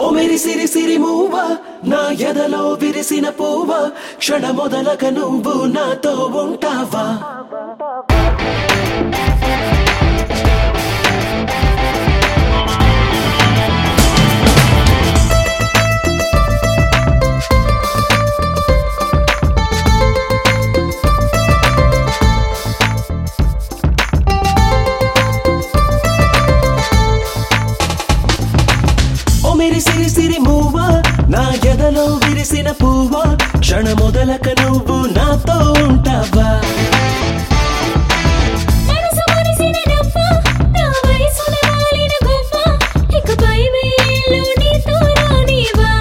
మేరి సిరి సిరి మూవ నా ఎదలో విరిసిన పూవ క్షణ మొదలక నువ్వు నాతో ఉంటావా మేరి సిరి సిరి మూవ నా ఎదలో విరిసిన పువ్వ క్షణ మొదలక నువ్వు నాతో ఉంటావా మనసు మురిసిన నవ్వ నా వయసున వాలిన గొవ్వ ఇకపై వేళ్ళు నీతో రానివా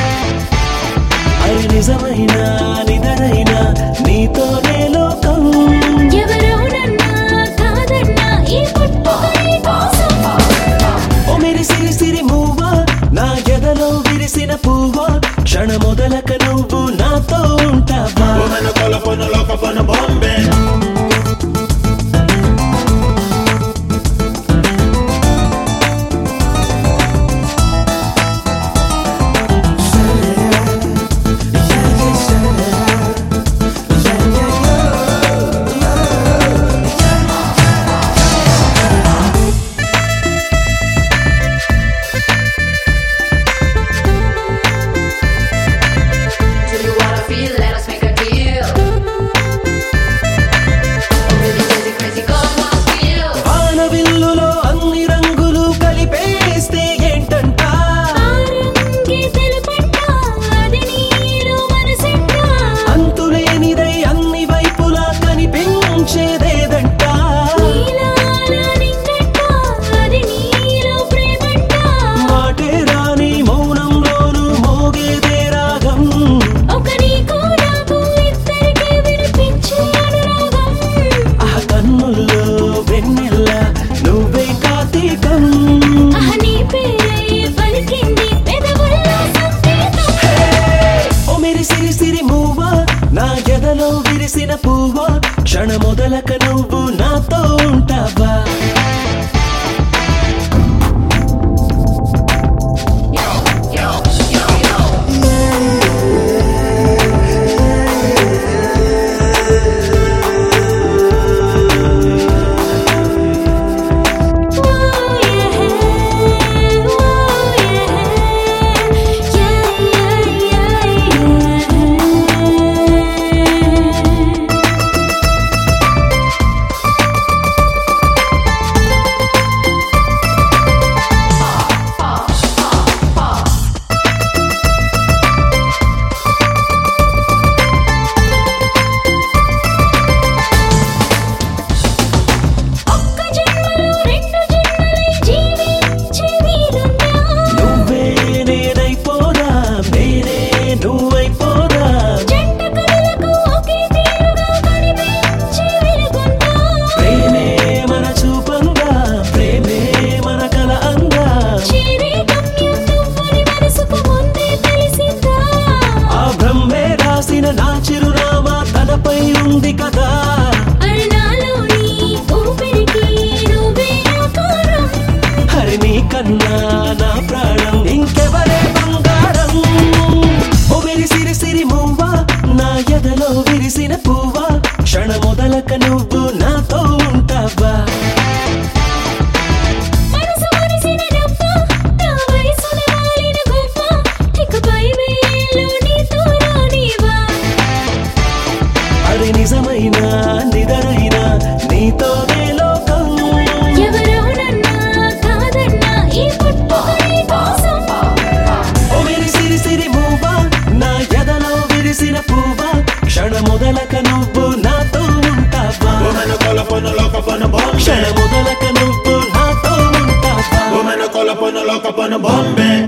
అరే నిజమైన నిదరైన నీతోనే లోకం ఎవరోనన్నా కాదన్నా ఈ పుట్టుకనే కోసం ఓ మేరి సిరి సిరి మూవ నా ఎదలో విరిసిన పువ్వ క్షణ మొదలక నువ్వు నాతో ఉంటావా Woman, call up on a lock up on a Bombay. Do you wanna feel? Let us make a deal. Really crazy, crazy, come on, feel. వానవిల్లులో అన్ని రంగులు కలిపేస్తే ఏంటంట ఆరంగే తెలుపంట అది నీలో మనసంట అంతులేనిదై అన్ని వైపులా కనిపించేదేదంట నీలాల నింగంట అది నీలో ప్రేమంట మాటే రాని మౌనంలోను మోగేదే రాగం ఒక నీకు నాకు ఇద్దరికీ వినిపించే అనురాగం ఆ కన్నుల్లో వెన్నెల్ల నువ్వే కార్తీకం నీ పేరే పలికింది పెదవుల్లో సంకేతం ఓ మేరి సిరి సిరి మూవ నా ఎదలో విరిసిన పువ్వ క్షణ మొదలక నువ్వు నాతో ఉంటావా ఒక్క జన్మలో రెండు జన్మలై జీవించే వీలుందా నువ్వే నేనైపోదా నేనే నువ్వైపోదా జంట కళలకు ఒకే తీరుగా కనిపించే వెలుగుందా ప్రేమే మన చూపంగా ప్రేమే మన కల అంగా చేరే గమ్యం నువ్వని మనసుకు ముందే తెలిసిందా ఆ బ్రహ్మే రాసిన నా చిరునామా తనపై ఉంది కదా అరణాలోని ఊపిరికి నువ్వే ఆకారం హరి నీ కన్నా నా ప్రాణం ఇంకెవరే బంగారం ఓ మేరి సిరి సిరి మూవ నా ఎదలో విరిసిన పువ్వ క్షణ మొదలక నువ్వు నాతో ఉంటావా మనసు మురిసిన నవ్వ నా వయసున వాలిన గొవ్వ ఇకపై వేళ్ళు నీతో రానివా అది నిజమైన నిదరైన నీతోనే లోకం ఎవరోనన్నా కాదన్నా ఈ పుట్టుకనే కోసం ఓ మేరి సిరి సిరి మూవ నా ఎదలో విరిసిన పువ్వ క్షణ మొదలక నువ్వు నాతో ఉంటావా Woman, call up on a lock up on a క్షణ Bombay. మొదలక నువ్వు నాతో ఉంటావా Woman, call up on a lock up on a Bombay.